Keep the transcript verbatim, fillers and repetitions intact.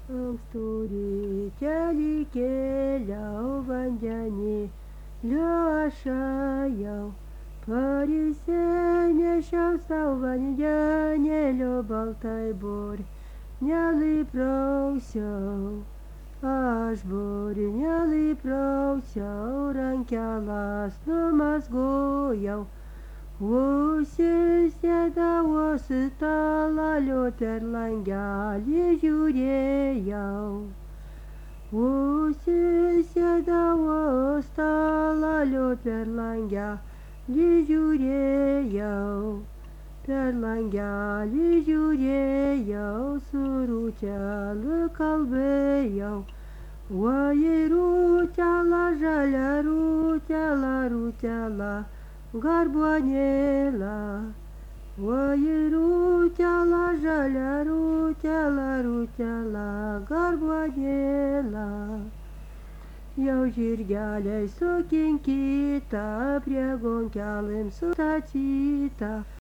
Ankstų rytelį kėliau vandenį aš ėjau, paryse nešiau sau vandenėlio baltai burnelį prausiau. Aš burnelį prausiau, rankelas numazgojau, užsisėdau stalelio per langelį žiūrėjau. Užsisėdau stalelio per langelį žiūrėjau. Per langelį žiūrėjau, su rūtele kalbėjau. Oi, rūtele, žalia rūtele, rūtele, garbanėle. Oi, rūtele, žalia rūtele, rūtele, garbanėle. Jau žirgeliai sukinkyta, prie gonkelėm sustatyta.